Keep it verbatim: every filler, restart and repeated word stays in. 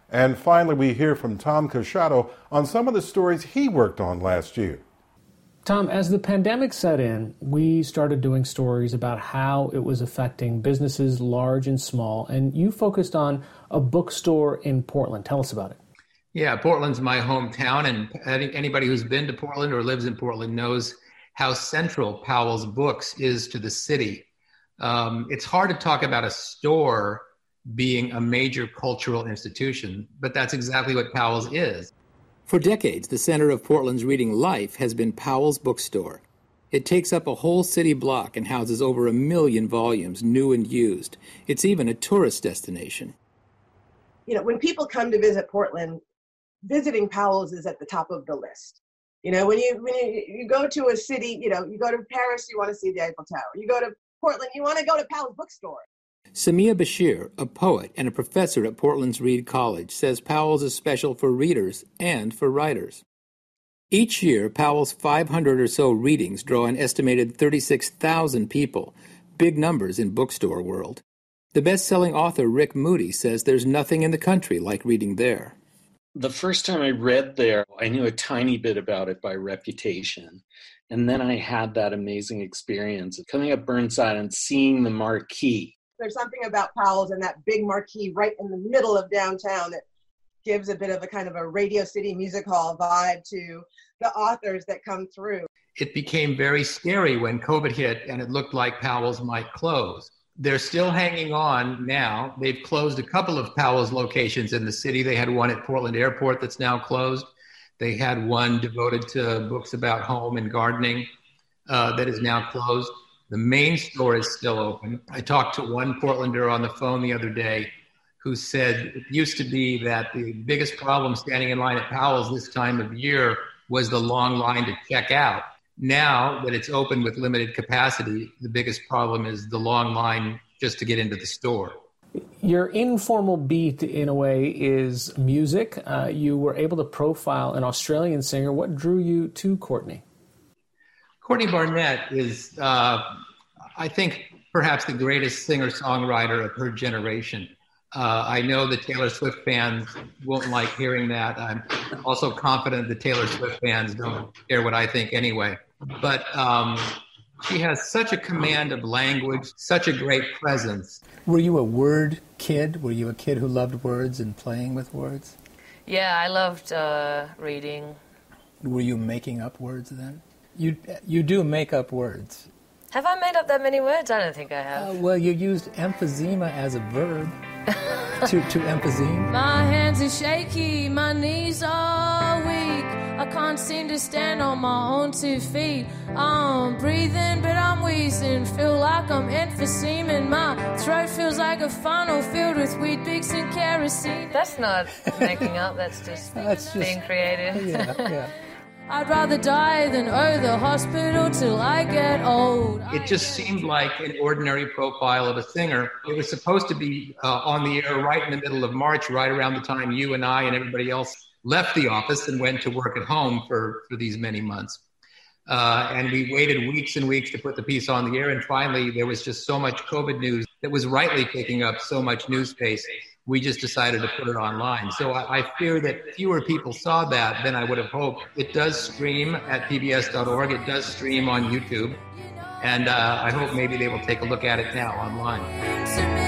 And finally, we hear from Tom Casciato on some of the stories he worked on last year. Tom, as the pandemic set in, we started doing stories about how it was affecting businesses large and small, and you focused on a bookstore in Portland. Tell us about it. Yeah, Portland's my hometown, and anybody who's been to Portland or lives in Portland knows how central Powell's Books is to the city. Um, it's hard to talk about a store being a major cultural institution, but that's exactly what Powell's is. For decades, the center of Portland's reading life has been Powell's Bookstore. It takes up a whole city block and houses over a million volumes, new and used. It's even a tourist destination. You know, when people come to visit Portland, visiting Powell's is at the top of the list. You know, when you when you, you go to a city, you know, you go to Paris, you want to see the Eiffel Tower. You go to Portland, you want to go to Powell's Bookstore. Samia Bashir, a poet and a professor at Portland's Reed College, says Powell's is special for readers and for writers. Each year, Powell's five hundred or so readings draw an estimated thirty-six thousand people, big numbers in bookstore world. The best-selling author Rick Moody says there's nothing in the country like reading there. The first time I read there, I knew a tiny bit about it by reputation. And then I had that amazing experience of coming up Burnside and seeing the marquee. There's something about Powell's and that big marquee right in the middle of downtown that gives a bit of a kind of a Radio City Music Hall vibe to the authors that come through. It became very scary when COVID hit and it looked like Powell's might close. They're still hanging on now. They've closed a couple of Powell's locations in the city. They had one at Portland Airport that's now closed. They had one devoted to books about home and gardening uh, that is now closed. The main store is still open. I talked to one Portlander on the phone the other day who said it used to be that the biggest problem standing in line at Powell's this time of year was the long line to check out. Now that it's open with limited capacity, the biggest problem is the long line just to get into the store. Your informal beat, in a way, is music. Uh, you were able to profile an Australian singer. What drew you to Courtney? Courtney Barnett is, uh, I think, perhaps the greatest singer-songwriter of her generation. Uh, I know the Taylor Swift fans won't like hearing that. I'm also confident the Taylor Swift fans don't care what I think anyway. But um, she has such a command of language, such a great presence. Were you a word kid? Were you a kid who loved words and playing with words? Yeah, I loved uh, reading. Were you making up words then? You you do make up words. Have I made up that many words? I don't think I have. Uh, well, you used emphysema as a verb. to, to emphyseme. My hands are shaky, my knees are weak. I can't seem to stand on my own two feet. I'm breathing, but I'm wheezing. Feel like I'm emphyseme. My throat feels like a funnel filled with weed picks and kerosene. That's not making up, that's just, that's just being creative. Yeah, yeah. I'd rather die than owe the hospital till I get old. It just seemed like an ordinary profile of a singer. It was supposed to be uh, on the air right in the middle of March, right around the time you and I and everybody else left the office and went to work at home for, for these many months. Uh, and we waited weeks and weeks to put the piece on the air. And finally, there was just so much COVID news that was rightly taking up so much news space. We just decided to put it online. So I, I fear that fewer people saw that than I would have hoped. It does stream at P B S dot org. It does stream on YouTube. And uh, I hope maybe they will take a look at it now online.